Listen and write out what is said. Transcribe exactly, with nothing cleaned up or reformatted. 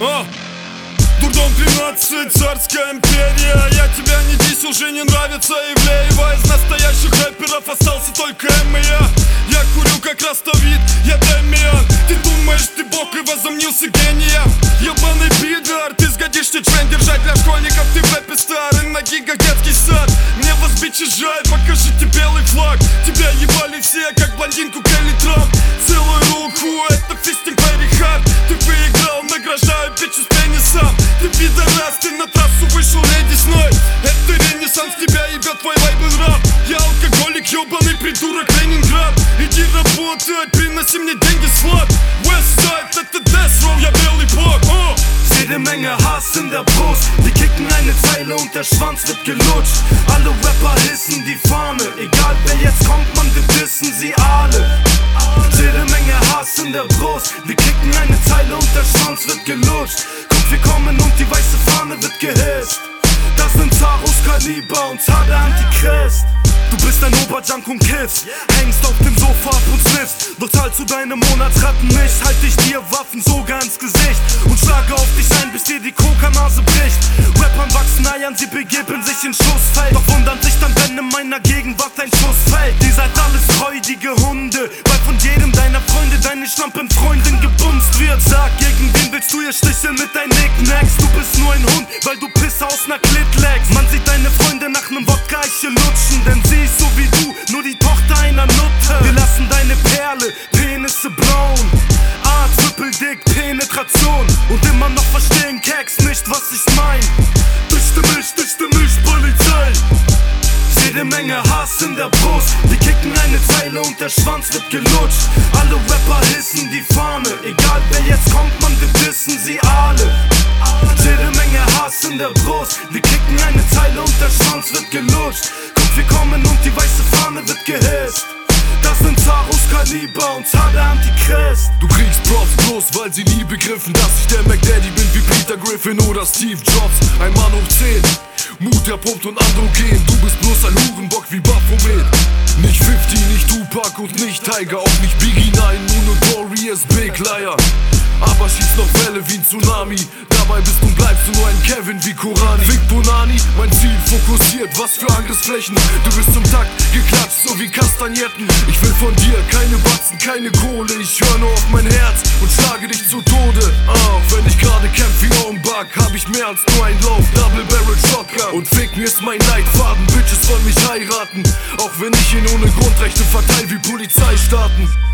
А! Дурдом тринадцать, царская империя. Я тебя не дись, уже не нравится Ивлеева. Из настоящих рэперов остался только Эм и я. Я курю как ростовид, я Дэмиан. Ты думаешь, ты бог и возомнился гением? Ебаный пидор, ты сгодишься член держать для школьников. Ты в рэпе старый, на гигах детский сад. Мне вас бичи жаль, покажите белый флаг. Тебя ебали все, как блондинку Келли Трамп. Целую руку, это фистинг very hard. Ты выиграл, награждаю бичу с пенисом. Ты пидорас, ты на трассу вышел леди сной. Это ренессанс, тебя ебет твой лейбл рап. Я алкоголик, ебаный придурок Ленинград. Иди работать, приноси мне деньги с флаг. Westside, это Death Row, я белый бог. Oh. Jede Menge Hass in der Brust. Wir kicken eine Zeile und der Schwanz wird gelutscht. Alle Rapper hissen die Fahne. Egal wer jetzt kommt, man, wir dissen sie alle. Jede Menge Hass in der Brust. Wir kicken eine Zeile und der Schwanz wird gelutscht. Guck, wir kommen und die weiße Fahne wird gehisst. Das sind Zaros Kaliber und Zade Antichrist. Du bist ein Oberjunk und kiffst, hängst auf dem Sofa ab und sniffst. Doch zahlst du deine Monatsraten nicht. Halt ich dir Waffen sogar ins Gesicht und schlage auf dich ein, bis dir die Kokernase bricht. Rappern wachsen Eiern, sie begeben sich in Schussfeld. Doch wundern sich dann, wenn in meiner Gegenwart ein Schuss fällt. Ihr seid alles freudige Hunde, weil von jedem deiner Freunde deine Schlampenfreundin gebumst wird. Sag, gegen wen willst du ihr sticheln mit deinen Nicknacks? Du bist nur ein Hund, weil du Pisse aus ner Klit leckst. Man sieht deine Freunde nach nem Wodka-Eiche lutschen, denn sie ist so wie du, nur die Tochter einer Nutte. Wir lassen deine Perle, Penisse blauen. A, Triple-Dick, Penetration. Und immer noch verstehen Keks nicht, was ich mein. Dichte mich, dichte mich, Polizei. Jede Menge Hass in der Brust. Wir kicken eine Zeile und der Schwanz wird gelutscht. Alle Rapper hissen die Fahne. Egal wer jetzt kommt, man, wir dissen sie alle. Jede Menge Hass in der Brust. Wir kicken eine Zeile und der Schwanz wird gelutscht. Guck, wir kommen und die weiße Fahne wird gehisst. Das sind Zaros Kaliber und Zade Antichrist. Du kriegst Props bloß, weil sie nie begriffen, dass ich der McDaddy bin wie Peter Griffin oder Steve Jobs. Ein Mann hoch zehn, Mut, der pumpt und androgen. Du bist bloß ein Hurenbock wie Baphomet. Nicht fifty, nicht Tupac und nicht Tiger. Auch nicht Biggie, nein, Notorious Big Liar. Aber schießt noch Welle wie ein Tsunami. Dabei bist und bleibst du nur ein Kevin wie Korani. Vic Bonani, mein Ziel fokussiert, was für Angriffsflächen. Du bist zum Takt geklatscht, so wie Kastagnetten. Ich will von dir keine Batzen, keine Kohle. Ich höre nur auf mein Herz und schlage dich zu Tode. Auch wenn ich gerade kämpf wie Owenbach, hab ich mehr als nur ein Lauf, Double Barrel Shotgun. Und Ficken ist mein Leitfaden, Bitches wollen mich heiraten. Auch wenn ich ihn ohne Grundrechte verteil wie Polizeistaaten.